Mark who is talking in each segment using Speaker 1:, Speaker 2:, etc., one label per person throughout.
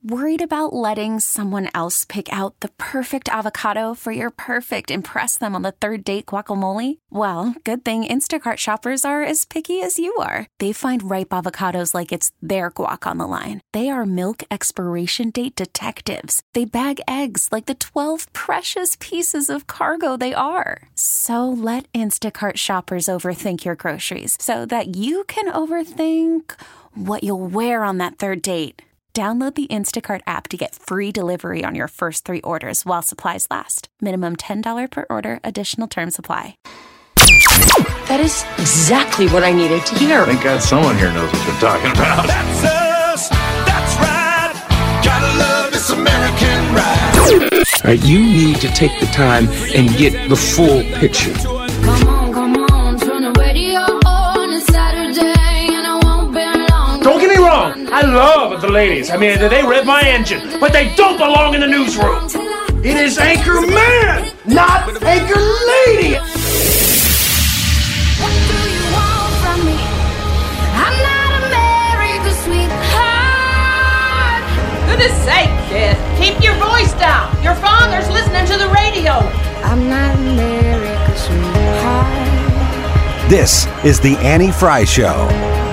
Speaker 1: Worried about letting someone else pick out the perfect avocado for your perfect impress them on the third date guacamole? Well, good thing Instacart shoppers are as picky as you are. They find ripe avocados like it's their guac on the line. They are milk expiration date detectives. They bag eggs like the 12 precious pieces of cargo they are. So let Instacart shoppers overthink your groceries so that you can overthink what you'll wear on that third date. Download the Instacart app to get free delivery on your first 3 orders while supplies last. Minimum $10 per order. Additional terms apply.
Speaker 2: That is exactly what I needed to hear.
Speaker 3: Thank God someone here knows what they're talking about.
Speaker 4: That's us. That's right. Gotta love this American ride.
Speaker 5: You need to take the time and get the full picture.
Speaker 6: Come on, turn the radio on. It's Saturday and I won't be long.
Speaker 7: Don't get me wrong, I love the ladies. I mean, they rev my engine, but they don't belong in the newsroom. It is Anchor Man, not Anchor Lady.
Speaker 6: What do you want from me? I'm not America's sweetheart.
Speaker 8: Goodness sake, kid. Keep your voice down. Your father's listening to the radio.
Speaker 6: I'm not America's sweetheart.
Speaker 9: This is the Annie Fry Show.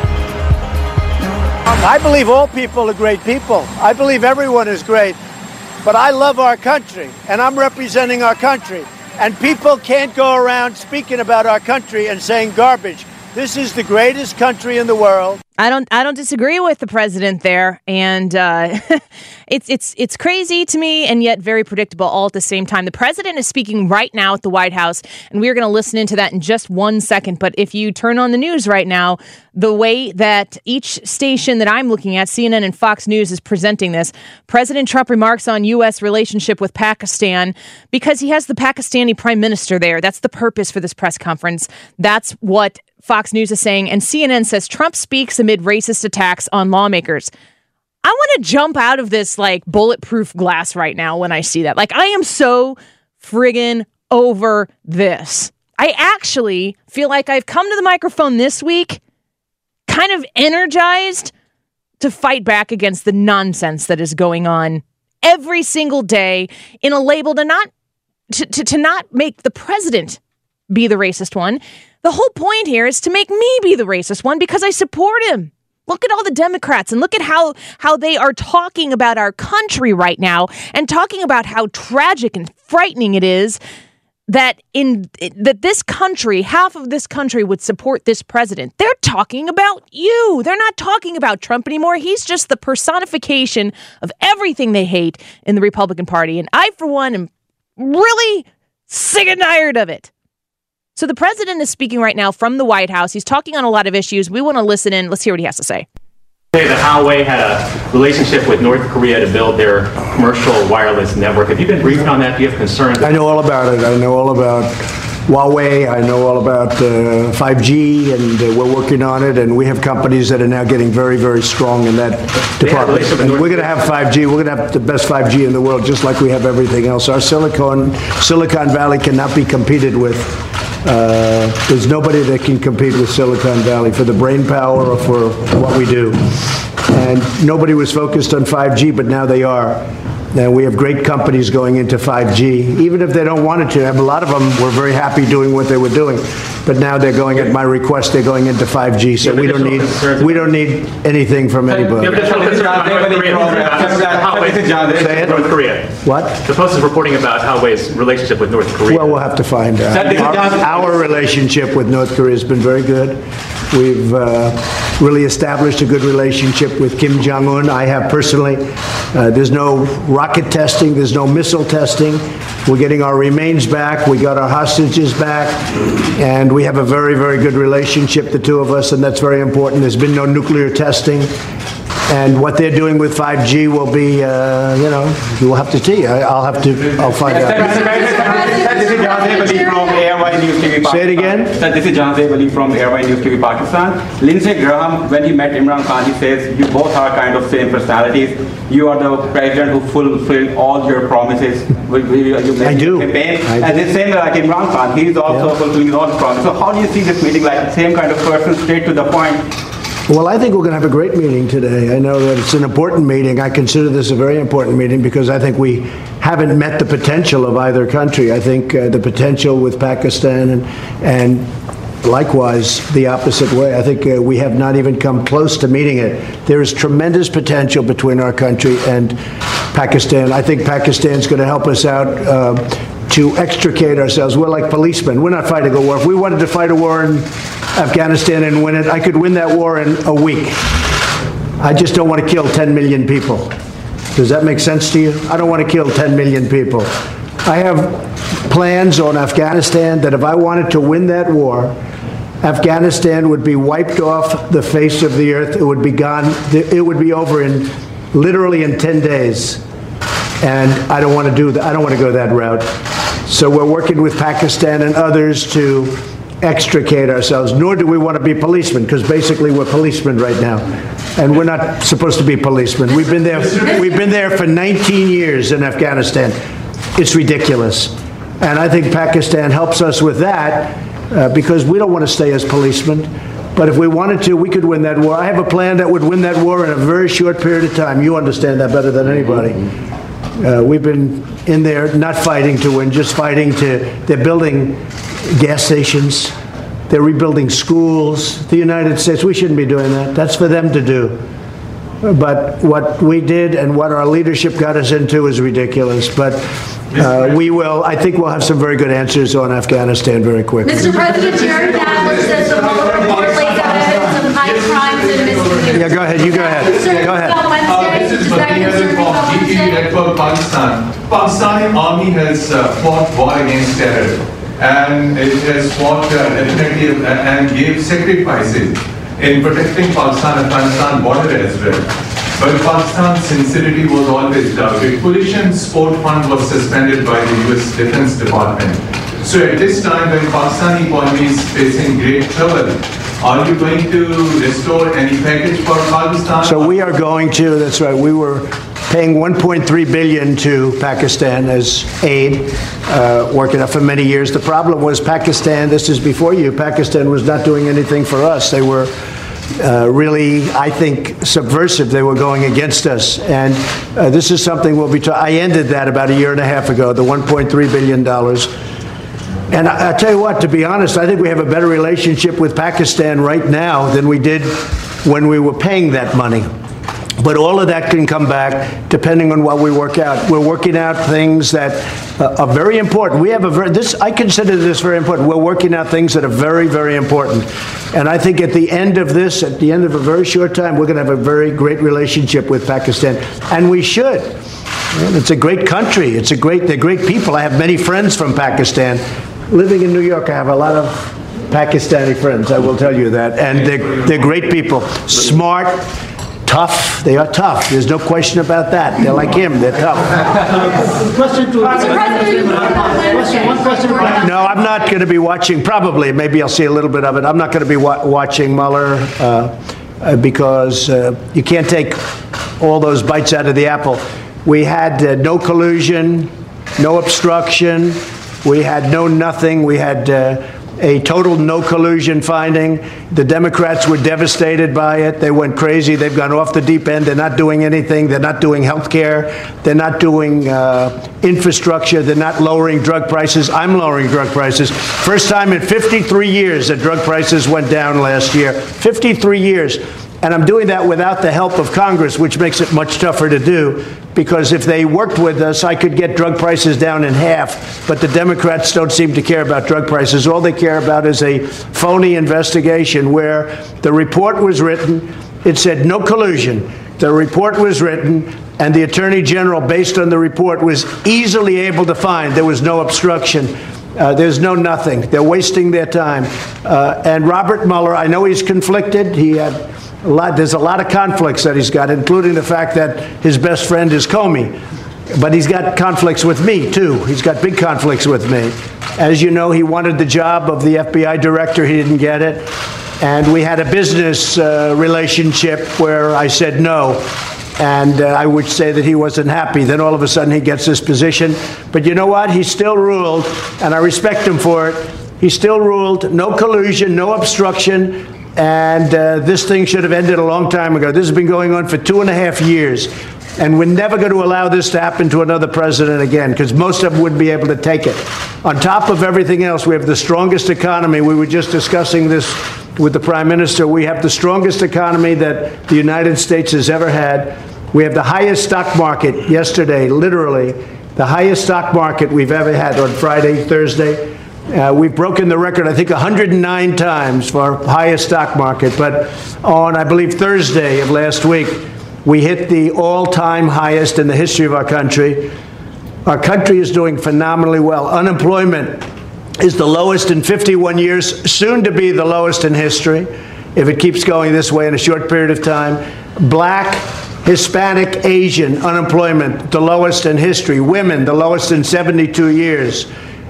Speaker 10: I believe all people are great people. I believe everyone is great. But I love our country, and I'm representing our country. And people can't go around speaking about our country and saying garbage. This is the greatest country in the world.
Speaker 11: I don't disagree with the president there, and it's crazy to me, and yet very predictable all at the same time. The president is speaking right now at the White House, and we are going to listen into that in just 1 second. But if you turn on the news right now, the way that each station that I'm looking at, CNN and Fox News, is presenting this, President Trump remarks on U.S. relationship with Pakistan because he has the Pakistani prime minister there. That's the purpose for this press conference. That's what Fox News is saying, and CNN says Trump speaks amid racist attacks on lawmakers. I want to jump out of this like bulletproof glass right now when I see that. Like, I am so friggin' over this. I actually feel like I've come to the microphone this week kind of energized to fight back against the nonsense that is going on every single day in a label to not make the president be the racist one. The whole point here is to make me be the racist one because I support him. Look at all the Democrats and look at how they are talking about our country right now and talking about how tragic and frightening it is that that this country, half of this country would support this president. They're talking about you. They're not talking about Trump anymore. He's just the personification of everything they hate in the Republican Party. And I, for one, am really sick and tired of it. So the president is speaking right now from the White House. He's talking on a lot of issues. We want to listen in. Let's hear what he has to say.
Speaker 12: That Huawei had a relationship with North Korea to build their commercial wireless network. Have you been briefed on that? Do you have concerns?
Speaker 10: I know all about it. I know all about Huawei. I know all about 5G, and we're working on it. And we have companies that are now getting very, very strong in that department. And we're going to have 5G. We're going to have the best 5G in the world, just like we have everything else. Our Silicon Valley cannot be competed with. There's nobody that can compete with Silicon Valley for the brain power or for what we do. And nobody was focused on 5G, but now they are. And we have great companies going into 5G, even if they don't want it to. A lot of them were very happy doing what they were doing, but now they're going at my request. They're going into 5G, so we don't need anything from anybody.
Speaker 12: North Korea.
Speaker 10: What?
Speaker 12: The Post is reporting about Huawei's relationship with North Korea.
Speaker 10: Well, we'll have to find out. Our relationship with North Korea has been very good. We've really established a good relationship with Kim Jong-un. I have personally. There's no rocket testing. There's no missile testing. We're getting our remains back. We got our hostages back. And we have a very, very good relationship, the two of us, and that's very important. There's been no nuclear testing. And what they're doing with 5G will be, you'll have to see. I'll find out.
Speaker 13: This is John Zaybali from ARY News TV Pakistan.
Speaker 10: Say it again.
Speaker 13: This is John Zaybali from ARY News TV Pakistan. Lindsey Graham, when he met Imran Khan, he says, you both are kind of same personalities. You are the president who fulfilled all your promises.
Speaker 10: I do.
Speaker 13: And the same like Imran Khan, he is also fulfilling all his promises. So how do you see this meeting, like same kind of person, straight to the point?
Speaker 10: Well, I think we're going to have a great meeting today. I know that it's an important meeting. I consider this a very important meeting because I think we haven't met the potential of either country. I think the potential with Pakistan and likewise the opposite way. I think we have not even come close to meeting it. There is tremendous potential between our country and Pakistan. I think Pakistan's going to help us out to extricate ourselves. We're like policemen. We're not fighting a war. If we wanted to fight a war in Afghanistan and win it, I could win that war in a week. I just don't want to kill 10 million people. Does that make sense to you? I don't want to kill 10 million people. I have plans on Afghanistan that if I wanted to win that war, Afghanistan would be wiped off the face of the earth. It would be gone. It would be over in literally in 10 days. And I don't want to do that. I don't want to go that route. So we're working with Pakistan and others to extricate ourselves, nor do we want to be policemen, because basically we're policemen right now. And we're not supposed to be policemen. We've been there for 19 years in Afghanistan. It's ridiculous. And I think Pakistan helps us with that because we don't want to stay as policemen. But if we wanted to, we could win that war. I have a plan that would win that war in a very short period of time. You understand that better than anybody. We've been in there not fighting to win, just fighting to, they're building gas stations, they're rebuilding schools. The United States, we shouldn't be doing that. That's for them to do. But what we did and what our leadership got us into is ridiculous. But we will, I think we'll have some very good answers on Afghanistan very quickly.
Speaker 14: Mr. President, Jared Dowd says the Mueller report lays out evidence of high crimes and misdemeanors.
Speaker 10: Yeah, go ahead, you go ahead. Go ahead.
Speaker 14: This is
Speaker 15: Pakistan. Pakistani army has fought war against terror, and it has fought definitively and gave sacrifices in protecting Pakistan-Afghanistan border as well. But Pakistan's sincerity was always doubted. Coalition Support Fund was suspended by the U.S. Defense Department. So at this time, when Pakistani economy is facing great trouble, are you going to restore any package for Pakistan?
Speaker 10: So we are going to, that's right, we were paying $1.3 billion to Pakistan as aid, working out for many years. The problem was Pakistan, this is before you, Pakistan was not doing anything for us. They were really, I think, subversive. They were going against us. And this is something we'll be I ended that about a year and a half ago, the $1.3 billion. And I tell you what, to be honest, I think we have a better relationship with Pakistan right now than we did when we were paying that money. But all of that can come back depending on what we work out. We're working out things that are very important. We have I consider this very important. We're working out things that are very, very important. And I think at the end of this, at the end of a very short time, we're going to have a very great relationship with Pakistan. And we should. It's a great country. They're great people. I have many friends from Pakistan. Living in New York, I have a lot of Pakistani friends, I will tell you that. And they're great people. Smart, tough. They are tough. There's no question about that. They're like him. They're tough. No, I'm not going to be watching. Probably. Maybe I'll see a little bit of it. I'm not going to be watching Mueller because you can't take all those bites out of the apple. We had no collusion, no obstruction. We had no nothing. We had a total no collusion finding. The Democrats were devastated by it. They went crazy. They've gone off the deep end. They're not doing anything. They're not doing health care. They're not doing infrastructure. They're not lowering drug prices. I'm lowering drug prices. First time in 53 years that drug prices went down last year. 53 years. And I'm doing that without the help of Congress, which makes it much tougher to do, because if they worked with us, I could get drug prices down in half. But the Democrats don't seem to care about drug prices. All they care about is a phony investigation where the report was written. It said no collusion. The report was written, and the Attorney General, based on the report, was easily able to find there was no obstruction. There's no nothing. They're wasting their time. And Robert Mueller, I know he's conflicted. There's a lot of conflicts that he's got, including the fact that his best friend is Comey. But he's got conflicts with me, too. He's got big conflicts with me. As you know, he wanted the job of the FBI director. He didn't get it. And we had a business relationship where I said no. And I would say that he wasn't happy. Then all of a sudden he gets this position. But you know what? He still ruled, and I respect him for it. He still ruled no collusion, no obstruction. And this thing should have ended a long time ago. This has been going on for 2.5 years. And we're never going to allow this to happen to another president again, because most of them wouldn't be able to take it. On top of everything else, we have the strongest economy. We were just discussing this with the Prime Minister. We have the strongest economy that the United States has ever had. We have the highest stock market yesterday, literally, the highest stock market we've ever had on Friday, Thursday. We've broken the record, I think, 109 times for our highest stock market. But on, I believe, Thursday of last week, we hit the all-time highest in the history of our country. Our country is doing phenomenally well. Unemployment is the lowest in 51 years, soon to be the lowest in history, if it keeps going this way in a short period of time. Black, Hispanic, Asian unemployment, the lowest in history. Women, the lowest in 72 years.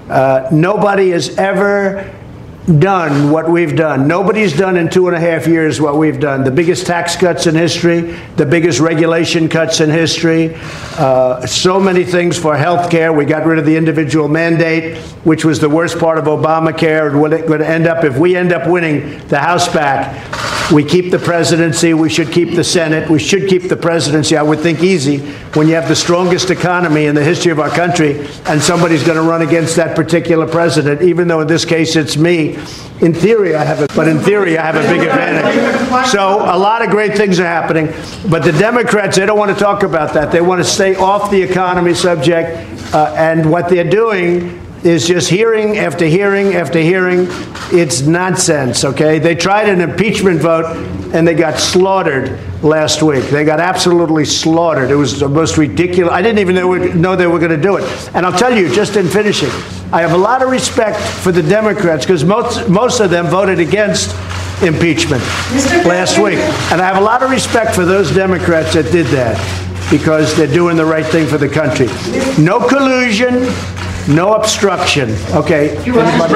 Speaker 10: Nobody has ever done what we've done. Nobody's done in 2.5 years what we've done. The biggest tax cuts in history, the biggest regulation cuts in history, so many things for health care. We got rid of the individual mandate, which was the worst part of Obamacare. What it's going to end up, if we end up winning the House back, we keep the presidency, we should keep the Senate, we should keep the presidency, I would think easy, when you have the strongest economy in the history of our country and somebody's going to run against that particular president, even though in this case it's me. In theory, I have a big advantage. So a lot of great things are happening, but the Democrats, they don't want to talk about that. They want to stay off the economy subject, and what they're doing is just hearing after hearing after hearing. It's nonsense, okay? They tried an impeachment vote, and they got slaughtered last week. They got absolutely slaughtered. It was the most ridiculous. I didn't even know they were going to do it. And I'll tell you, just in finishing, I have a lot of respect for the Democrats, because most of them voted against impeachment last week. And I have a lot of respect for those Democrats that did that, because they're doing the right thing for the country. No collusion. No obstruction. Okay.
Speaker 3: Can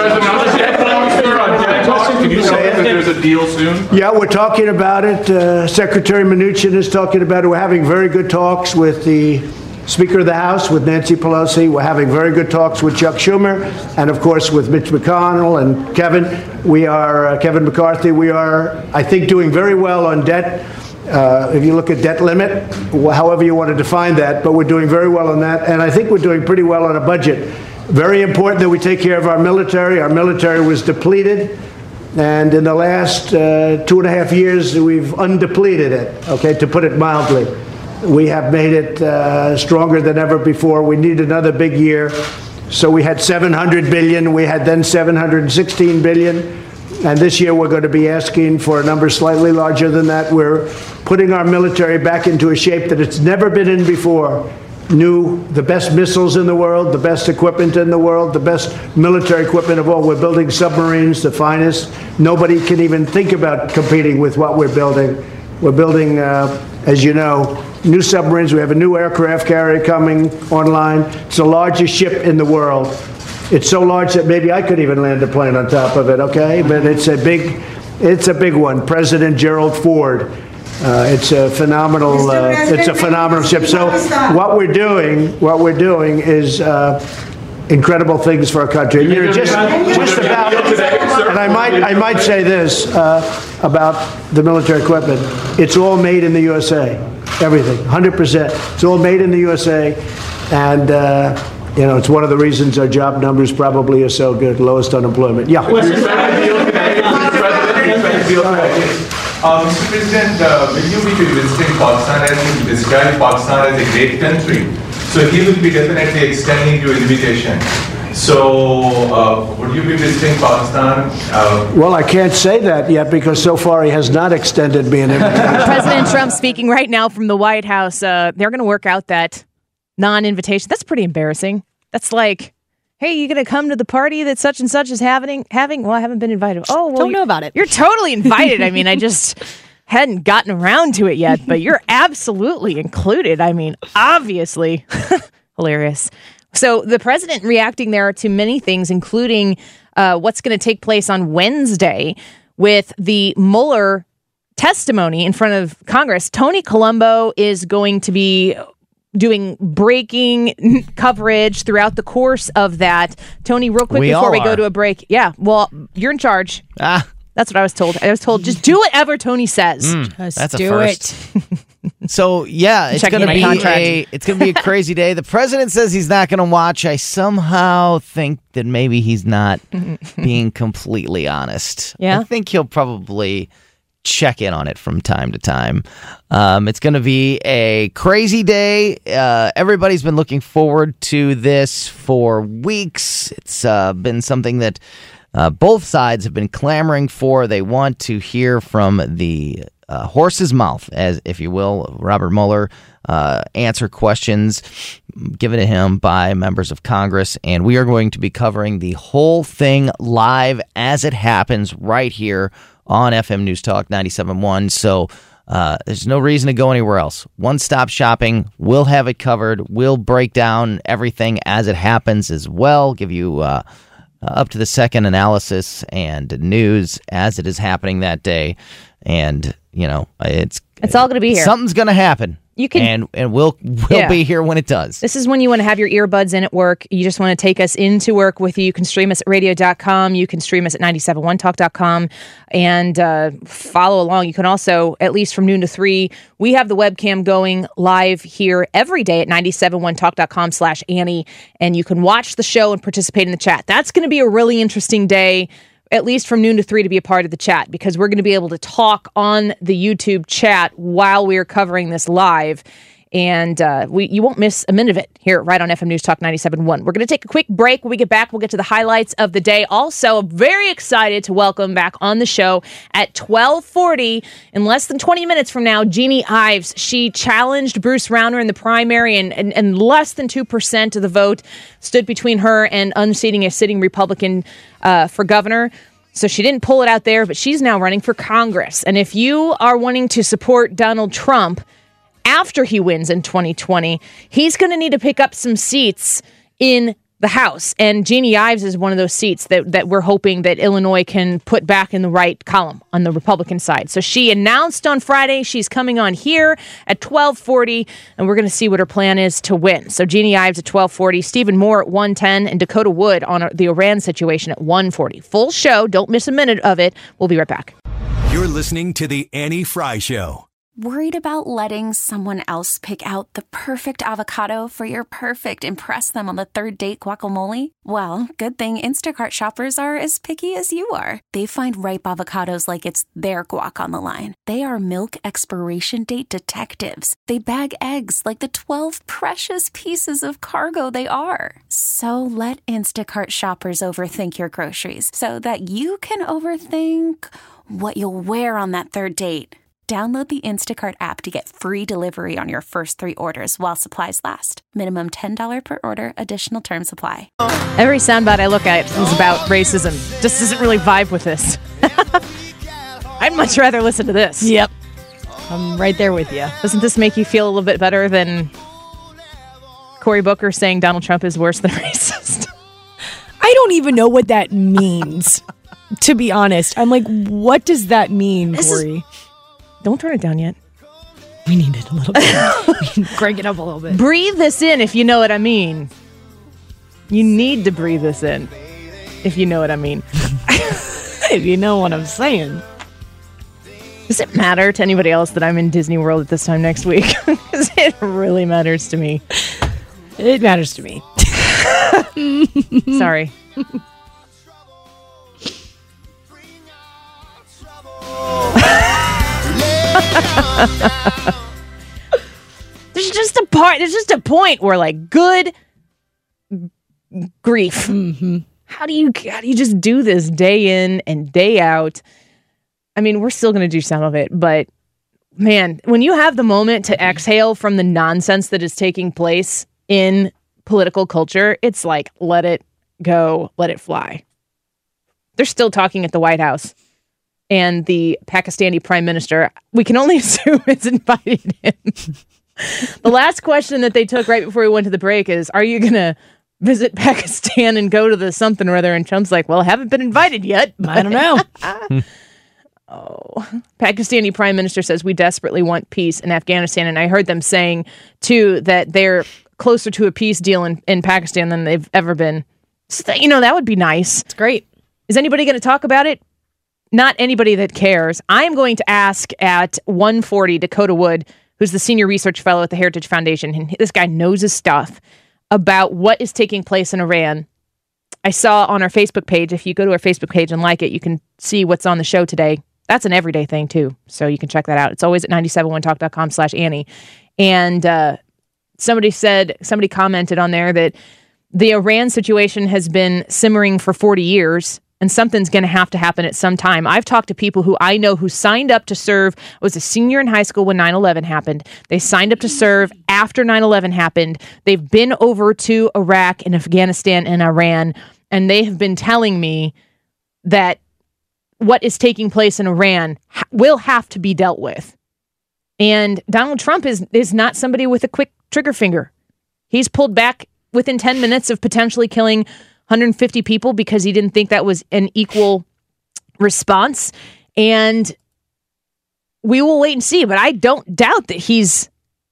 Speaker 3: you say that there's a deal soon?
Speaker 10: Yeah, we're talking about it. Secretary Mnuchin is talking about it. We're having very good talks with the Speaker of the House, with Nancy Pelosi. We're having very good talks with Chuck Schumer, and of course with Mitch McConnell and Kevin. Kevin McCarthy. We are, I think, doing very well on debt. If you look at debt limit, however you want to define that, but we're doing very well on that. And I think we're doing pretty well on a budget. Very important that we take care of our military. Our military was depleted, and in the last 2.5 years, we've undepleted it, okay, to put it mildly. We have made it stronger than ever before. We need another big year. So we had $700 billion. We had then $716 billion. And this year we're going to be asking for a number slightly larger than that. We're putting our military back into a shape that it's never been in before. The best missiles in the world, the best equipment in the world, the best military equipment of all. We're building submarines, the finest. Nobody can even think about competing with what we're building. We're building, as you know, new submarines. We have a new aircraft carrier coming online. It's the largest ship in the world. It's so large that maybe I could even land a plane on top of it, okay? But it's a big one. President Gerald Ford. It's a phenomenal ship. So what we're doing is incredible things for our country. And just about, and I might say this about the military equipment. It's all made in the USA. Everything, 100%. It's all made in the USA, and it's one of the reasons our job numbers probably are so good, lowest unemployment. Yeah.
Speaker 15: Mr. President, will you be visiting Pakistan? As you described Pakistan as a great country, so he will be definitely extending your invitation. So, would you be visiting Pakistan?
Speaker 10: Well, I can't say that yet, because so far he has not extended me an invitation.
Speaker 11: President Trump speaking right now from the White House. They're going to work out that non-invitation. That's pretty embarrassing. That's like, hey, you going to come to the party that such and such is having? Well, I haven't been invited. Oh, well,
Speaker 16: don't know about it.
Speaker 11: You're totally invited. I mean, I just hadn't gotten around to it yet, but you're absolutely included. I mean, obviously. Hilarious. So the president reacting there to many things, including what's going to take place on Wednesday with the Mueller testimony in front of Congress. Tony Colombo is going to be doing breaking coverage throughout the course of that. Tony, real quick before we go to a break. Yeah, well, you're in charge. That's what I was told. I was told, just do whatever Tony says.
Speaker 16: That's a
Speaker 11: do
Speaker 16: first. So, yeah, it's going to be a crazy day. The president says he's not going to watch. I somehow think that maybe he's not being completely honest.
Speaker 11: Yeah?
Speaker 16: I think he'll probably check in on it from time to time. It's going to be a crazy day. Everybody's been looking forward to this for weeks. It's been something that both sides have been clamoring for. They want to hear from the horse's mouth, as if you will, Robert Mueller, answer questions given to him by members of Congress. And we are going to be covering the whole thing live as it happens right here on FM News Talk 97.1. So there's no reason to go anywhere else. One-stop shopping. We'll have it covered. We'll break down everything as it happens as well, give you up to the second analysis and news as it is happening that day. And, you know, it's
Speaker 11: all going to be here.
Speaker 16: Something's going to happen.
Speaker 11: You can,
Speaker 16: and we'll be here when it does.
Speaker 11: This is when you want to have your earbuds in at work. You just want to take us into work with you. You can stream us at radio.com. You can stream us at 971talk.com and follow along. You can also, at least from noon to 3, we have the webcam going live here every day at 971talk.com/Annie. And you can watch the show and participate in the chat. That's going to be a really interesting day, at least from noon to 3, to be a part of the chat, because we're going to be able to talk on the YouTube chat while we're covering this live. And you won't miss a minute of it here right on FM News Talk 97.1. We're going to take a quick break. When we get back, we'll get to the highlights of the day. Also, I'm very excited to welcome back on the show at 12:40, in less than 20 minutes from now, Jeannie Ives. She challenged Bruce Rauner in the primary, and less than 2% of the vote stood between her and unseating a sitting Republican for governor. So she didn't pull it out there, but she's now running for Congress. And if you are wanting to support Donald Trump after he wins in 2020, he's going to need to pick up some seats in the House. And Jeannie Ives is one of those seats that we're hoping that Illinois can put back in the right column on the Republican side. So she announced on Friday she's coming on here at 12:40, and we're going to see what her plan is to win. So Jeannie Ives at 12:40, Stephen Moore at 1:10, and Dakota Wood on the Iran situation at 1:40. Full show. Don't miss a minute of it. We'll be right back.
Speaker 9: You're listening to The Annie Fry Show.
Speaker 1: Worried about letting someone else pick out the perfect avocado for your perfect impress them on the third date guacamole? Well, good thing Instacart shoppers are as picky as you are. They find ripe avocados like it's their guac on the line. They are milk expiration date detectives. They bag eggs like the 12 precious pieces of cargo they are. So let Instacart shoppers overthink your groceries so that you can overthink what you'll wear on that third date. Download the Instacart app to get free delivery on your first 3 orders while supplies last. Minimum $10 per order. Additional terms apply.
Speaker 11: Every soundbite I look at is about racism. Just doesn't really vibe with this. I'd much rather listen to this.
Speaker 17: Yep. I'm right there with you.
Speaker 11: Doesn't this make you feel a little bit better than Cory Booker saying Donald Trump is worse than racist?
Speaker 17: I don't even know what that means, to be honest. I'm like, what does that mean, Cory?
Speaker 11: Don't turn it down yet.
Speaker 17: We need it a little bit. Crank it up a little bit.
Speaker 11: Breathe this in, if you know what I mean. You need to breathe this in, if you know what I mean.
Speaker 17: If you know what I'm saying.
Speaker 11: Does it matter to anybody else that I'm in Disney World at this time next week? Because it really matters to me.
Speaker 17: It matters to me.
Speaker 11: Sorry. There's just a point where, like, good grief.
Speaker 17: Mm-hmm.
Speaker 11: How do you just do this day in and day out? I mean, we're still going to do some of it, but man, when you have the moment to exhale from the nonsense that is taking place in political culture, it's like, let it go, let it fly. They're still talking at the White House. And the Pakistani prime minister, we can only assume has invited him. The last question that they took right before we went to the break is, are you going to visit Pakistan and go to the something or other? And Trump's like, well, I haven't been invited yet.
Speaker 17: I don't know.
Speaker 11: Pakistani prime minister says we desperately want peace in Afghanistan. And I heard them saying, too, that they're closer to a peace deal in Pakistan than they've ever been. So that would be nice.
Speaker 17: It's great.
Speaker 11: Is anybody going to talk about it? not anybody that cares. I'm going to ask at 1:40 Dakota Wood, who's the senior research fellow at the Heritage Foundation. And this guy knows his stuff about what is taking place in Iran. I saw on our Facebook page, if you go to our Facebook page and like it, you can see what's on the show today. That's an everyday thing, too. So you can check that out. It's always at 971talk.com/Annie. And somebody commented on there that the Iran situation has been simmering for 40 years, and something's going to have to happen at some time. I've talked to people who I know who signed up to serve, was a senior in high school when 9/11 happened. They signed up to serve after 9/11 happened. They've been over to Iraq and Afghanistan and Iran, and they have been telling me that what is taking place in Iran will have to be dealt with. And Donald Trump is not somebody with a quick trigger finger. He's pulled back within 10 minutes of potentially killing 150 people because he didn't think that was an equal response. And we will wait and see. But I don't doubt that he's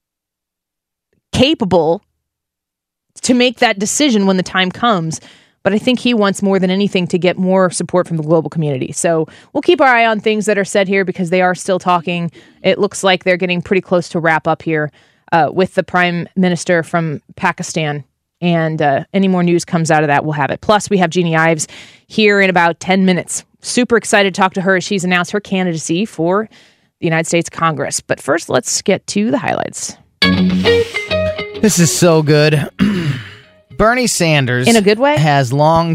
Speaker 11: capable to make that decision when the time comes. But I think he wants more than anything to get more support from the global community. So we'll keep our eye on things that are said here because they are still talking. It looks like they're getting pretty close to wrap up here with the prime minister from Pakistan. And any more news comes out of that, we'll have it. Plus, we have Jeannie Ives here in about 10 minutes. Super excited to talk to her as she's announced her candidacy for the United States Congress. But first, let's get to the highlights.
Speaker 16: This is so good. Bernie Sanders,
Speaker 11: in a good way,
Speaker 16: has long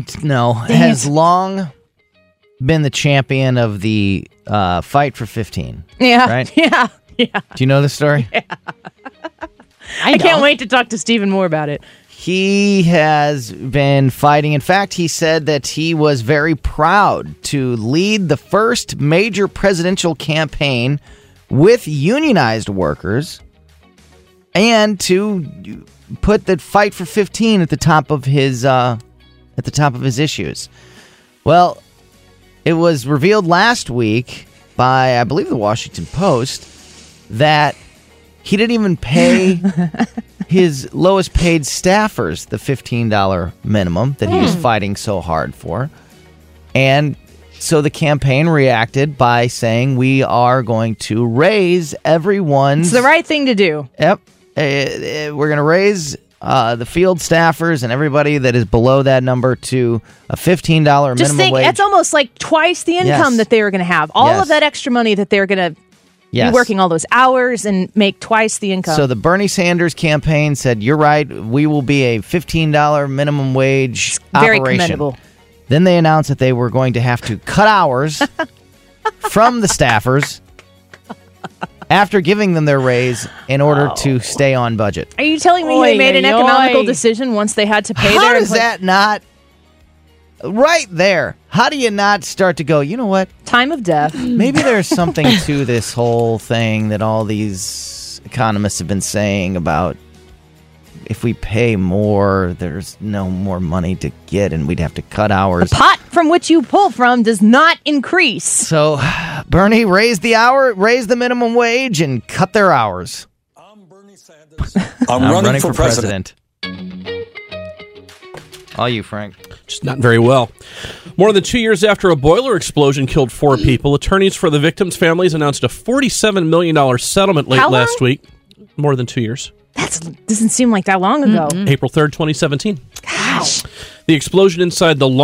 Speaker 16: been the champion of the fight for 15.
Speaker 11: Yeah,
Speaker 16: right?
Speaker 11: Yeah.
Speaker 16: Do you know the story?
Speaker 11: Yeah. I can't wait to talk to Stephen more about it.
Speaker 16: He has been fighting. In fact, he said that he was very proud to lead the first major presidential campaign with unionized workers and to put the fight for 15 at the top of his issues. Well, it was revealed last week by, I believe, the Washington Post that he didn't even pay his lowest paid staffers the $15 minimum that he was fighting so hard for. And so the campaign reacted by saying, we are going to raise everyone's...
Speaker 11: It's the right thing to do.
Speaker 16: Yep. We're going to raise the field staffers and everybody that is below that number to a $15 minimum wage.
Speaker 11: It's almost like twice the income that they were going to have. All of that extra money that they're going to be working all those hours and make twice the income.
Speaker 16: So the Bernie Sanders campaign said, you're right, we will be a $15 minimum wage
Speaker 11: very
Speaker 16: operation.
Speaker 11: Commendable.
Speaker 16: Then they announced that they were going to have to cut hours from the staffers after giving them their raise in order to stay on budget.
Speaker 11: Are you telling me they made an economical decision once they had to pay their...
Speaker 16: How does that not... Right there. How do you not start to go, you know what?
Speaker 11: Time of death.
Speaker 16: Maybe there's something to this whole thing that all these economists have been saying about if we pay more, there's no more money to get and we'd have to cut hours.
Speaker 11: The pot from which you pull from does not increase.
Speaker 16: So Bernie raised the minimum wage and cut their hours.
Speaker 18: I'm Bernie Sanders. I'm running for president.
Speaker 16: All you, Frank.
Speaker 19: Just not very well. More than 2 years after a boiler explosion killed 4 people, attorneys for the victims' families announced a $47 million settlement last week. More than 2 years.
Speaker 11: That doesn't seem like that long ago.
Speaker 19: Mm-hmm. April 3rd, 2017.
Speaker 11: Gosh.
Speaker 19: The explosion inside the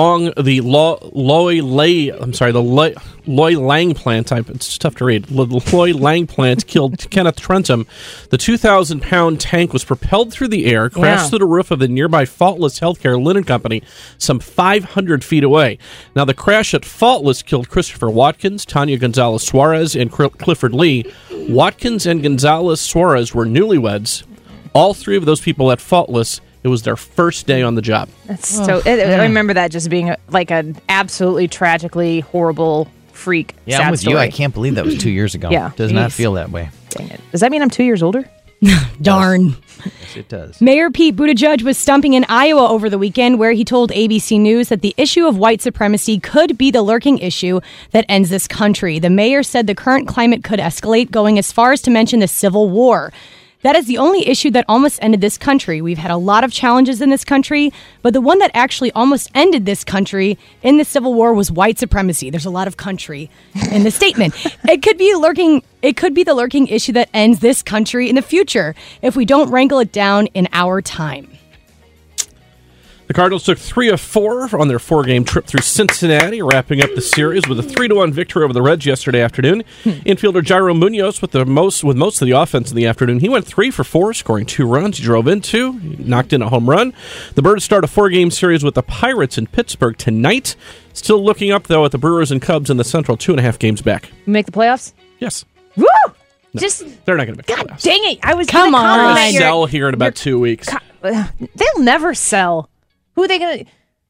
Speaker 19: Loy Lang plant, it's tough to read, Loy Lang plant killed Kenneth Trentham. The 2,000-pound tank was propelled through the air, crashed through the roof of the nearby Faultless Healthcare Linen Company some 500 feet away. Now, the crash at Faultless killed Christopher Watkins, Tanya Gonzalez Suarez, and Clifford Lee. Watkins and Gonzalez Suarez were newlyweds. All 3 of those people at Faultless, it was their first day on the job.
Speaker 11: That's I remember that just being like an absolutely tragically horrible freak.
Speaker 16: Yeah,
Speaker 11: sad
Speaker 16: I'm with
Speaker 11: story.
Speaker 16: you. I can't believe that was 2 years ago.
Speaker 11: Yeah,
Speaker 16: does not feel that way.
Speaker 11: Dang it. Does that mean I'm 2 years older?
Speaker 17: Darn.
Speaker 16: Yes, it does.
Speaker 17: Mayor Pete Buttigieg was stumping in Iowa over the weekend, where he told ABC News that the issue of white supremacy could be the lurking issue that ends this country. The mayor said the current climate could escalate, going as far as to mention the Civil War. That is the only issue that almost ended this country. We've had a lot of challenges in this country, but the one that actually almost ended this country in the Civil War was white supremacy. There's a lot of country in this statement. It could be the lurking issue that ends this country in the future if we don't wrangle it down in our time.
Speaker 19: The Cardinals took 3 of 4 on their 4-game trip through Cincinnati, wrapping up the series with a 3-1 victory over the Reds yesterday afternoon. Infielder Jairo Munoz with most of the offense in the afternoon. He went 3 for 4, scoring 2 runs. He drove in 2, he knocked in a home run. The Birds start a 4-game series with the Pirates in Pittsburgh tonight. Still looking up, though, at the Brewers and Cubs in the Central, 2.5 games back.
Speaker 11: Make the playoffs?
Speaker 19: Yes.
Speaker 11: Woo!
Speaker 19: No,
Speaker 11: just
Speaker 19: they're not going to make the
Speaker 11: God
Speaker 19: playoffs.
Speaker 11: dang it! I was
Speaker 17: Come on.
Speaker 19: They'll sell here in about 2 weeks.
Speaker 11: They'll never sell. Who are they going to?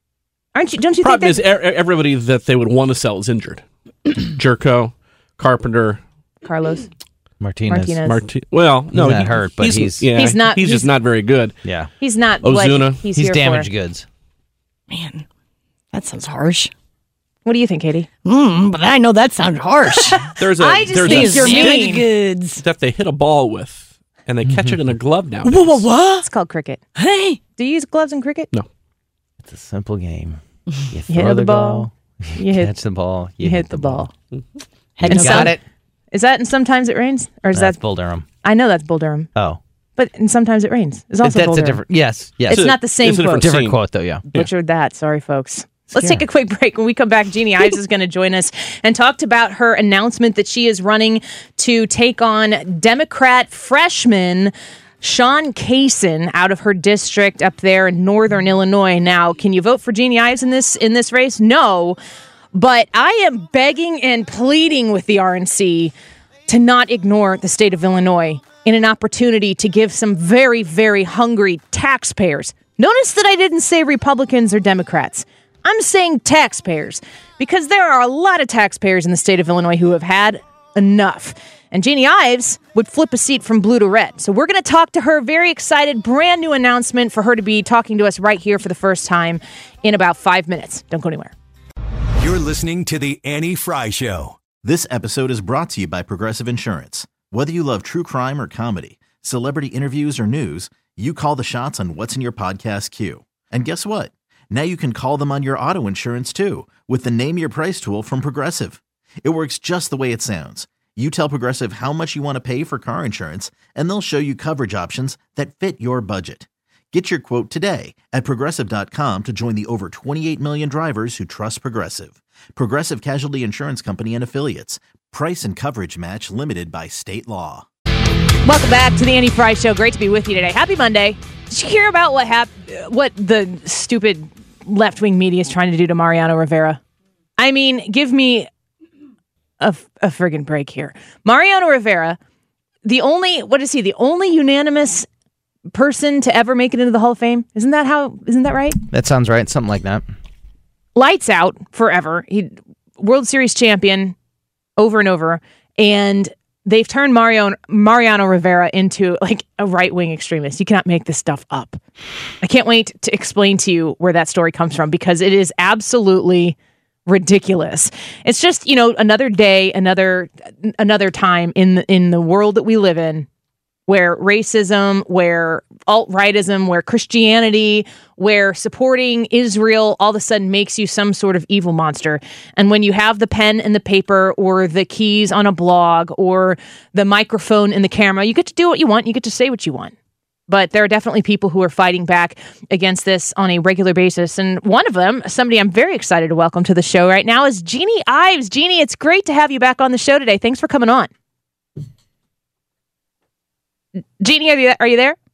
Speaker 11: Don't you
Speaker 19: Problem
Speaker 11: think?
Speaker 19: is, everybody that they would want to sell is injured. Jerko, Carpenter,
Speaker 11: Carlos
Speaker 16: Martinez.
Speaker 19: Well, no,
Speaker 16: he's not hurt, but he's
Speaker 11: not.
Speaker 19: He's just not very good.
Speaker 16: Yeah,
Speaker 11: he's not.
Speaker 19: Ozuna,
Speaker 11: what he's
Speaker 16: he's
Speaker 11: here
Speaker 16: damaged
Speaker 11: for.
Speaker 16: goods.
Speaker 17: Man, that sounds harsh.
Speaker 11: What do you think, Katie?
Speaker 17: But I know that sounds harsh.
Speaker 19: There's
Speaker 11: I just think you're mean.
Speaker 17: Goods.
Speaker 19: That they hit a ball with, and they catch it in a glove now.
Speaker 17: What?
Speaker 11: It's called cricket.
Speaker 17: Hey,
Speaker 11: do you use gloves in cricket?
Speaker 19: No.
Speaker 16: It's a simple game. You
Speaker 11: hit
Speaker 16: throw
Speaker 11: the ball,
Speaker 16: you catch the ball, you hit the ball.
Speaker 11: And
Speaker 16: got it.
Speaker 11: Is that and sometimes it rains, or is
Speaker 16: That's
Speaker 11: that
Speaker 16: Bull Durham?
Speaker 11: I know that's Bull Durham.
Speaker 16: Oh,
Speaker 11: but and sometimes it rains. It's also
Speaker 16: that's
Speaker 11: Bull
Speaker 16: a
Speaker 11: Durham.
Speaker 16: different. Yes.
Speaker 11: It's not the same quote.
Speaker 16: Different quote though. Yeah.
Speaker 11: Butchered that. Sorry, folks. Let's take a quick break. When we come back, Jeannie Ives is going to join us and talk about her announcement that she is running to take on Democrat freshman Sean Cason out of her district up there in northern Illinois. Now, can you vote for Jeannie Ives in this race? No, but I am begging and pleading with the RNC to not ignore the state of Illinois in an opportunity to give some very, very hungry taxpayers. Notice that I didn't say Republicans or Democrats. I'm saying taxpayers, because there are a lot of taxpayers in the state of Illinois who have had enough. And Jeannie Ives would flip a seat from blue to red. So we're going to talk to her. Very excited. Brand new announcement for her to be talking to us right here for the first time in about 5 minutes. Don't go anywhere.
Speaker 9: You're listening to The Annie Fry Show.
Speaker 20: This episode is brought to you by Progressive Insurance. Whether you love true crime or comedy, celebrity interviews or news, you call the shots on what's in your podcast queue. And guess what? Now you can call them on your auto insurance too with the Name Your Price tool from Progressive. It works just the way it sounds. You tell Progressive how much you want to pay for car insurance, and they'll show you coverage options that fit your budget. Get your quote today at Progressive.com to join the over 28 million drivers who trust Progressive. Progressive Casualty Insurance Company and Affiliates. Price and coverage match limited by state law.
Speaker 11: Welcome back to the Annie Fry Show. Great to be with you today. Happy Monday. Did you hear about what the stupid left-wing media is trying to do to Mariano Rivera? I mean, give me a friggin' break here. Mariano Rivera, the only unanimous person to ever make it into the Hall of Fame. Isn't that right?
Speaker 16: That sounds right. Something like that.
Speaker 11: Lights out forever. He World Series champion over and over. And they've turned Mariano Rivera into like a right-wing extremist. You cannot make this stuff up. I can't wait to explain to you where that story comes from, because it is absolutely ridiculous. It's just, another day, another time in the world that we live in, where racism, where alt-rightism, where Christianity, where supporting Israel all of a sudden makes you some sort of evil monster. And when you have the pen and the paper or the keys on a blog or the microphone and the camera, you get to do what you want. You get to say what you want. But there are definitely people who are fighting back against this on a regular basis. And one of them, somebody I'm very excited to welcome to the show right now, is Jeannie Ives. Jeannie, it's great to have you back on the show today. Thanks for coming on. Jeannie, are you there?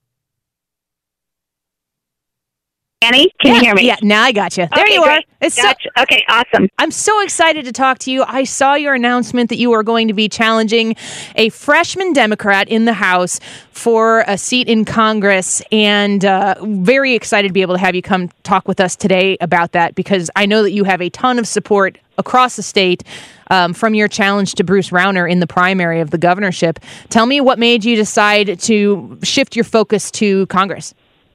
Speaker 21: Annie, can you hear me?
Speaker 11: Yeah, now I got you. There
Speaker 21: okay,
Speaker 11: you
Speaker 21: great.
Speaker 11: are.
Speaker 21: Gotcha. Okay, awesome.
Speaker 11: I'm so excited to talk to you. I saw your announcement that you are going to be challenging a freshman Democrat in the House for a seat in Congress, and very excited to be able to have you come talk with us today about that, because I know that you have a ton of support across the state from your challenge to Bruce Rauner in the primary of the governorship. Tell me what made you decide to shift your focus to Congress.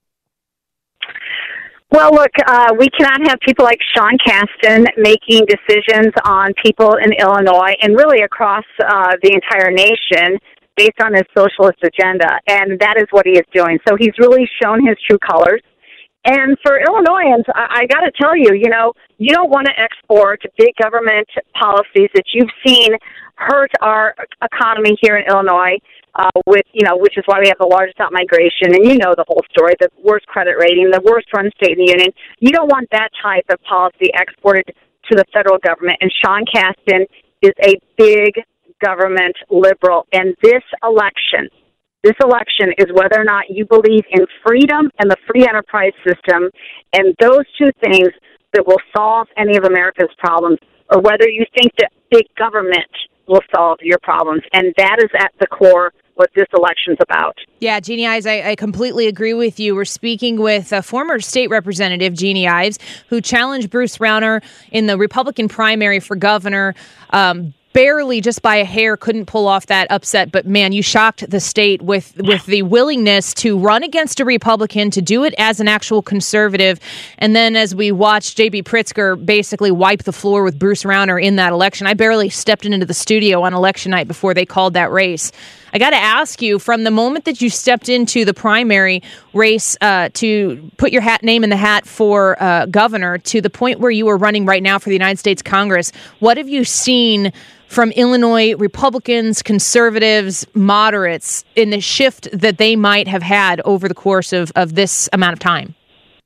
Speaker 21: Well, look, we cannot have people like Sean Casten making decisions on people in Illinois and really across the entire nation based on his socialist agenda, and that is what he is doing. So he's really shown his true colors. And for Illinoisans, I got to tell you, you don't want to export big government policies that you've seen hurt our economy here in Illinois, which is why we have the largest out-migration, and you know the whole story, the worst credit rating, the worst-run state in the union. You don't want that type of policy exported to the federal government, and Sean Casten is a big government liberal, and this election is whether or not you believe in freedom and the free enterprise system, and those two things that will solve any of America's problems, or whether you think that big government will solve your problems. And that is at the core what this election's about.
Speaker 11: Yeah, Jeannie Ives, I completely agree with you. We're speaking with a former state representative, Jeannie Ives, who challenged Bruce Rauner in the Republican primary for governor. Barely, just by a hair, couldn't pull off that upset. But man, you shocked the state with the willingness to run against a Republican, to do it as an actual conservative. And then as we watched J.B. Pritzker basically wipe the floor with Bruce Rauner in that election, I barely stepped into the studio on election night before they called that race. I got to ask you, from the moment that you stepped into the primary race to put your name in the hat for governor to the point where you are running right now for the United States Congress, what have you seen from Illinois Republicans, conservatives, moderates in the shift that they might have had over the course of this amount of time?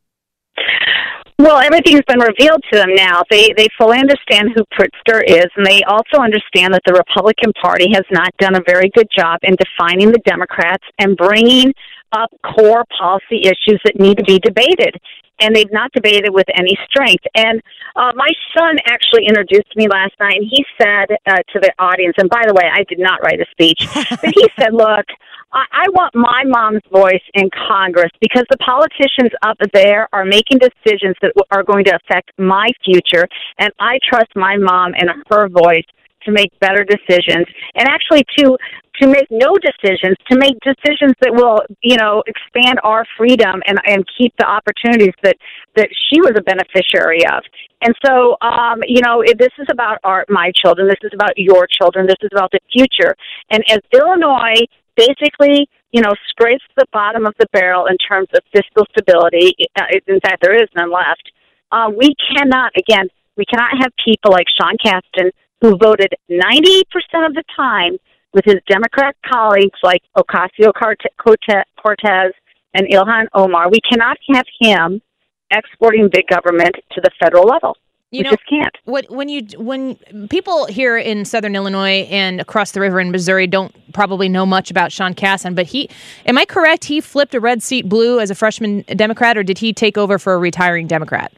Speaker 21: Well, everything's been revealed to them now. They fully understand who Pritzker is, and they also understand that the Republican Party has not done a very good job in defining the Democrats and bringing up core policy issues that need to be debated. And they've not debated with any strength. And my son actually introduced me last night, and he said to the audience, and by the way, I did not write a speech, but he said, look, I want my mom's voice in Congress because the politicians up there are making decisions that are going to affect my future, and I trust my mom and her voice to make better decisions, and actually to make no decisions, to make decisions that will, expand our freedom and keep the opportunities that she was a beneficiary of. And so, this is about my children. This is about your children. This is about the future. And as Illinois basically, scrapes the bottom of the barrel in terms of fiscal stability, in fact, there is none left, we cannot have people like Sean Casten, who voted 90% of the time with his Democrat colleagues like Ocasio-Cortez and Ilhan Omar. We cannot have him exporting big government to the federal level. We just can't.
Speaker 11: When people here in Southern Illinois and across the river in Missouri don't probably know much about Sean Casten, but am I correct? He flipped a red seat blue as a freshman Democrat, or did he take over for a retiring Democrat?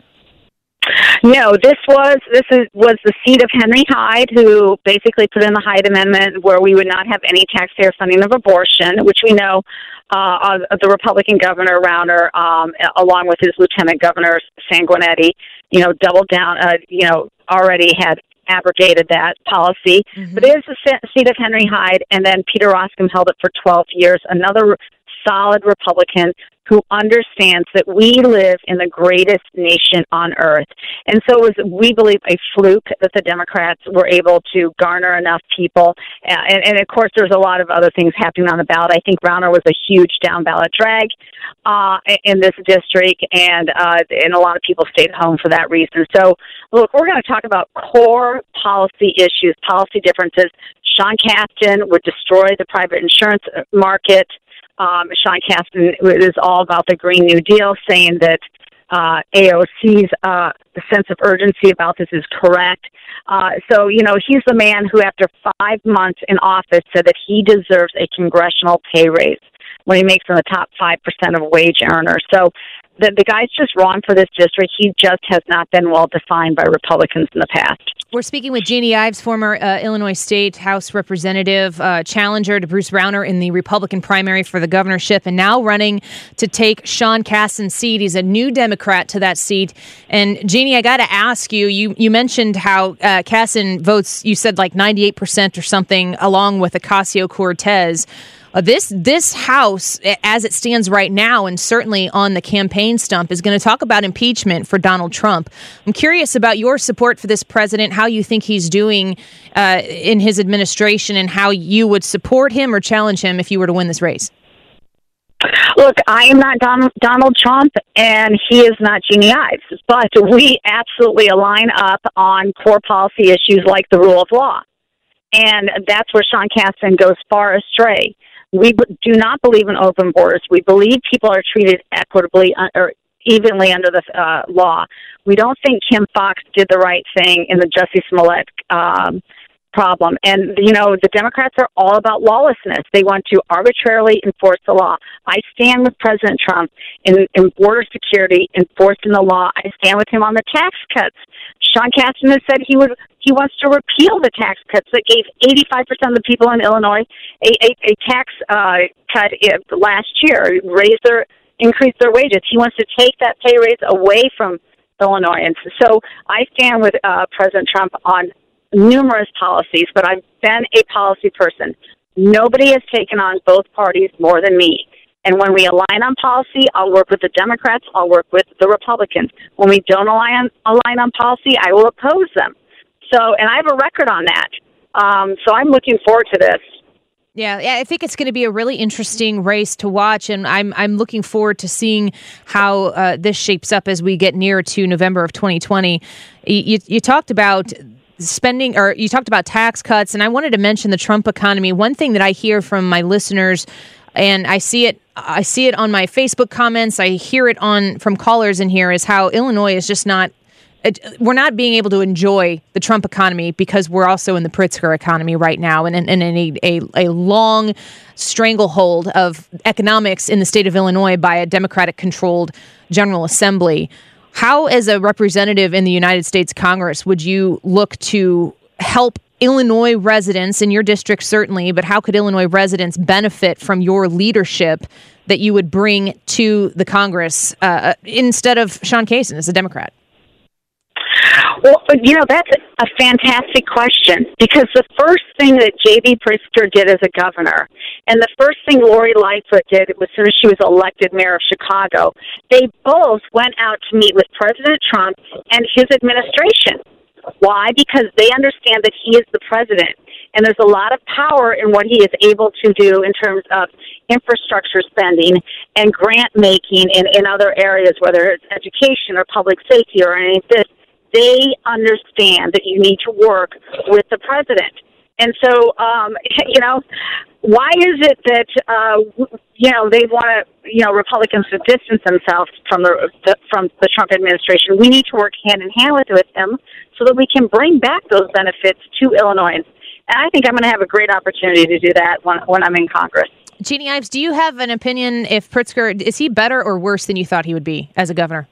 Speaker 21: No, this was the seat of Henry Hyde, who basically put in the Hyde Amendment where we would not have any taxpayer funding of abortion, which we know the Republican governor Rauner, along with his lieutenant governor Sanguinetti, doubled down, already had abrogated that policy. Mm-hmm. But it is the seat of Henry Hyde, and then Peter Roskam held it for 12 years, another solid Republican who understands that we live in the greatest nation on earth. And so it was, we believe, a fluke that the Democrats were able to garner enough people. And of course, there's a lot of other things happening on the ballot. I think Rauner was a huge down-ballot drag in this district, and a lot of people stayed home for that reason. So, look, we're going to talk about core policy issues, policy differences. Sean Casten would destroy the private insurance market. Sean Casten is all about the Green New Deal, saying that AOC's the sense of urgency about this is correct. So, he's the man who, after 5 months in office, said that he deserves a congressional pay raise when he makes in the top 5% of wage earners. So the guy's just wrong for this district. He just has not been well defined by Republicans in the past.
Speaker 11: We're speaking with Jeannie Ives, former Illinois State House Representative, challenger to Bruce Rauner in the Republican primary for the governorship, and now running to take Sean Casten's seat. He's a new Democrat to that seat. And Jeannie, I got to ask you, you mentioned how Casten votes, you said like 98% or something, along with Ocasio-Cortez. This House, as it stands right now, and certainly on the campaign stump, is going to talk about impeachment for Donald Trump. I'm curious about your support for this president, how you think he's doing in his administration, and how you would support him or challenge him if you were to win this race.
Speaker 21: Look, I am not Donald Trump, and he is not Jeannie Ives, but we absolutely align up on core policy issues like the rule of law. And that's where Sean Casten goes far astray. We do not believe in open borders. We believe people are treated equitably or evenly under the law. We don't think Kim Foxx did the right thing in the Jussie Smollett problem. And, you know, the Democrats are all about lawlessness. They want to arbitrarily enforce the law. I stand with President Trump in border security, enforcing the law. I stand with him on the tax cuts. Sean Casten has said he wants to repeal the tax cuts that gave 85% of the people in Illinois a tax cut last year, increase their wages. He wants to take that pay raise away from Illinoisans. So I stand with President Trump on numerous policies, but I've been a policy person. Nobody has taken on both parties more than me. And when we align on policy, I'll work with the Democrats, I'll work with the Republicans. When we don't align on policy, I will oppose them. So, and I have a record on that. So I'm looking forward to this.
Speaker 11: Yeah, I think it's going to be a really interesting race to watch, and I'm looking forward to seeing how this shapes up as we get nearer to November of 2020. You talked about spending, or you talked about tax cuts, and I wanted to mention the Trump economy. One thing that I hear from my listeners, and I see it on my Facebook comments, I hear it from callers in here, is how Illinois is just not. We're not being able to enjoy the Trump economy because we're also in the Pritzker economy right now, and in a long stranglehold of economics in the state of Illinois by a Democratic-controlled General Assembly. How, as a representative in the United States Congress, would you look to help Illinois residents, in your district certainly, but how could Illinois residents benefit from your leadership that you would bring to the Congress instead of Sean Casten as a Democrat?
Speaker 21: Well, you know, that's a fantastic question, because the first thing that J.B. Pritzker did as a governor, and the first thing Lori Lightfoot did as soon as she was elected mayor of Chicago, they both went out to meet with President Trump and his administration. Why? Because they understand that he is the president, and there's a lot of power in what he is able to do in terms of infrastructure spending and grant making in other areas, whether it's education or public safety or any of this. They understand that you need to work with the president. And so, you know, why is it that, you know, they want to, you know, Republicans to distance themselves from the Trump administration? We need to work hand in hand with them so that we can bring back those benefits to Illinoisans. And I think I'm going to have a great opportunity to do that when I'm in Congress.
Speaker 11: Jeannie Ives, do you have an opinion if Pritzker, is he better or worse than you thought he would be as a governor?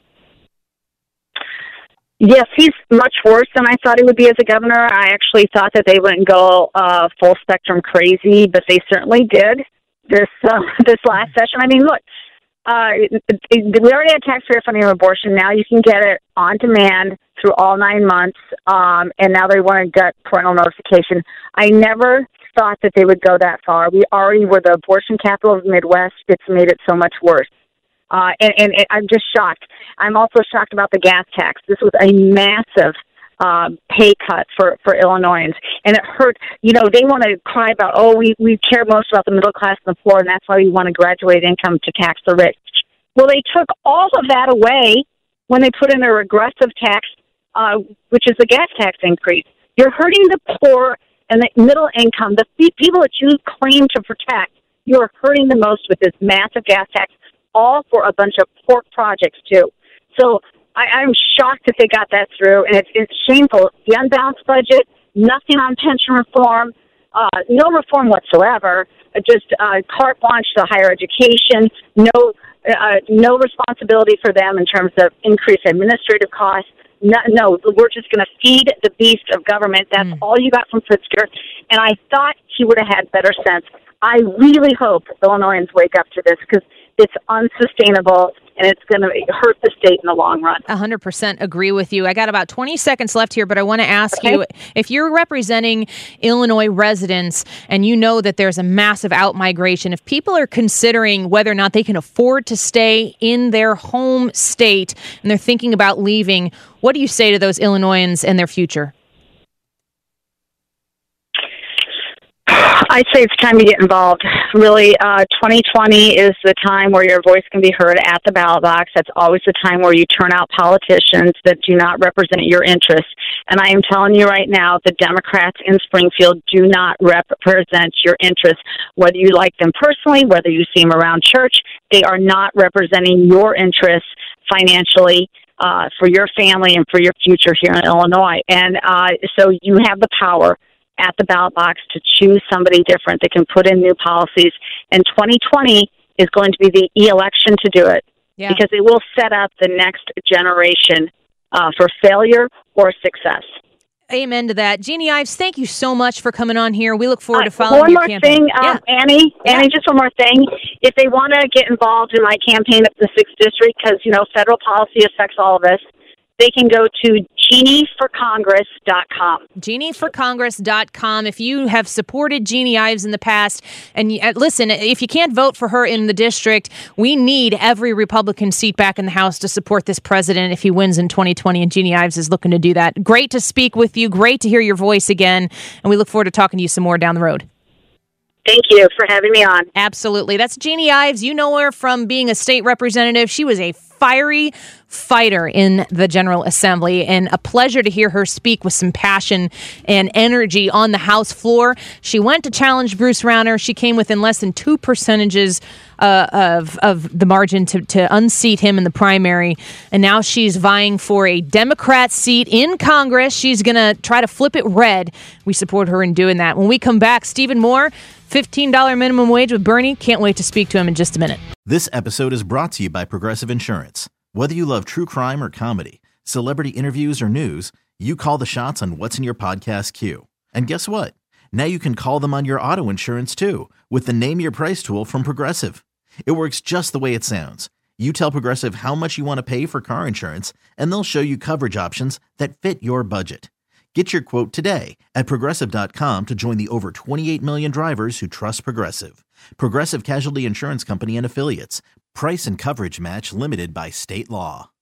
Speaker 21: Yes, he's much worse than I thought he would be as a governor. I actually thought that they wouldn't go full spectrum crazy, but they certainly did this last session. I mean, look, we already had taxpayer funding of abortion. Now you can get it on demand through all 9 months, and now they want to get parental notification. I never thought that they would go that far. We already were the abortion capital of the Midwest. It's made it so much worse. And I'm just shocked. I'm also shocked about the gas tax. This was a massive pay cut for Illinoisans, and it hurt. You know, they want to cry about, oh, we care most about the middle class and the poor, and that's why we want to graduate income to tax the rich. Well, they took all of that away when they put in a regressive tax, which is the gas tax increase. You're hurting the poor and the middle income, the people that you claim to protect. You're hurting the most with this massive gas tax, all for a bunch of pork projects, too. So I'm shocked that they got that through, and it's shameful. The unbalanced budget, nothing on pension reform, no reform whatsoever, just carte blanche to higher education, no responsibility for them in terms of increased administrative costs. No, we're just going to feed the beast of government. That's all you got from Pritzker, and I thought he would have had better sense. I really hope Illinoisans wake up to this, because it's unsustainable, and it's going to hurt the state in the long run.
Speaker 11: 100% agree with you. I got about 20 seconds left here, but I want to ask you, if you're representing Illinois residents and you know that there's a massive out-migration, if people are considering whether or not they can afford to stay in their home state and they're thinking about leaving, what do you say to those Illinoisans and their future?
Speaker 21: I'd say it's time to get involved. Really, 2020 is the time where your voice can be heard at the ballot box. That's always the time where you turn out politicians that do not represent your interests. And I am telling you right now, the Democrats in Springfield do not represent your interests. Whether you like them personally, whether you see them around church, they are not representing your interests financially, for your family and for your future here in Illinois. And so you have the power at the ballot box to choose somebody different that can put in new policies. And 2020 is going to be the election to do it, because it will set up the next generation for failure or success.
Speaker 11: Amen to that. Jeannie Ives, thank you so much for coming on here. We look forward to following your campaign.
Speaker 21: One more thing, Annie, just one more thing. If they want to get involved in my campaign up in the 6th District, because, federal policy affects all of us, they can go to JeannieForCongress.com.
Speaker 11: JeannieForCongress.com. If you have supported Jeannie Ives in the past, and listen, if you can't vote for her in the district, we need every Republican seat back in the House to support this president if he wins in 2020, and Jeannie Ives is looking to do that. Great to speak with you. Great to hear your voice again, and we look forward to talking to you some more down the road.
Speaker 21: Thank you for having me on.
Speaker 11: Absolutely. That's Jeannie Ives. You know her from being a state representative. She was a fiery fighter in the General Assembly, and a pleasure to hear her speak with some passion and energy on the House floor. She went to challenge Bruce Rauner. She came within less than 2% of the margin to unseat him in the primary, and now she's vying for a Democrat seat in Congress. She's going to try to flip it red. We support her in doing that. When we come back, Stephen Moore, $15 minimum wage with Bernie. Can't wait to speak to him in just a minute.
Speaker 20: This episode is brought to you by Progressive Insurance. Whether you love true crime or comedy, celebrity interviews or news, you call the shots on what's in your podcast queue. And guess what? Now you can call them on your auto insurance too, with the Name Your Price tool from Progressive. It works just the way it sounds. You tell Progressive how much you want to pay for car insurance, and they'll show you coverage options that fit your budget. Get your quote today at Progressive.com to join the over 28 million drivers who trust Progressive. Progressive Casualty Insurance Company and Affiliates. Price and coverage match limited by state law.